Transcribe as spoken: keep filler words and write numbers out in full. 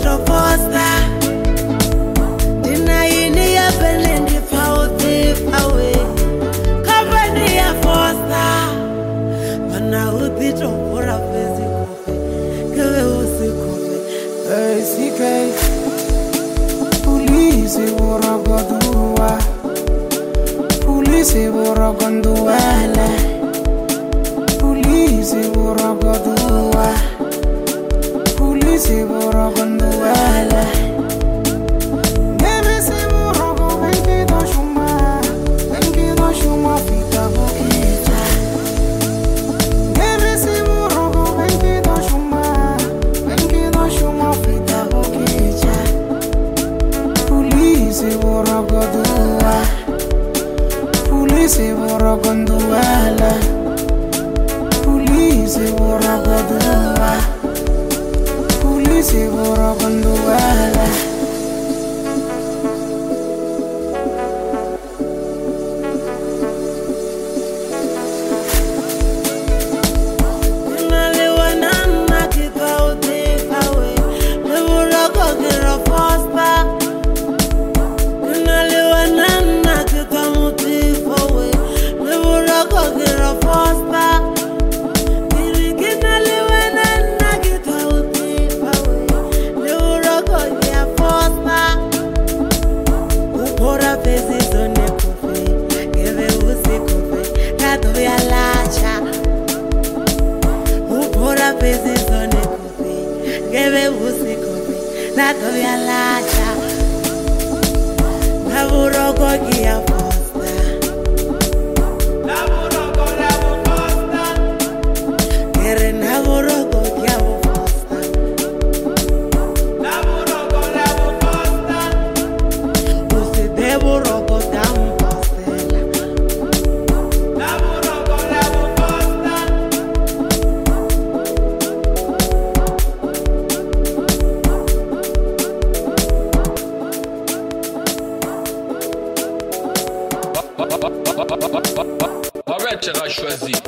vitro posta Dina ini ya belendi pauti pawe Company ya fosta Mana utitro pora pezi kofe Kewe usi kofe Hey, C K Police borogodua Police borogonduele Police borogodua Police borogonduele Nere se borogo venki do shuma Venki do shuma fita bokita Nere se borogo venki do shuma Venki do shuma fita bokita Police borogodua Police borogonduele Police borogodua Police borogonduele Nalewa nana kita uti pawe Leburoko kira fosta Nalewa nana kita muti pawe Leburoko kira fosta Nalewa nana kita uti pawe Leburoko kira fosta Upora pezi zone kufi Geve usi kufi Kato ya lacha Upora pezi zone kufi Geve usi kufi Nato ya lacha Naburoko kia fosta Naburoko labu fosta Kere naburoko kia fosta Naburoko labu fosta Usi deburoko damu postela Naburoko labu fosta Arrête, tu as choisi.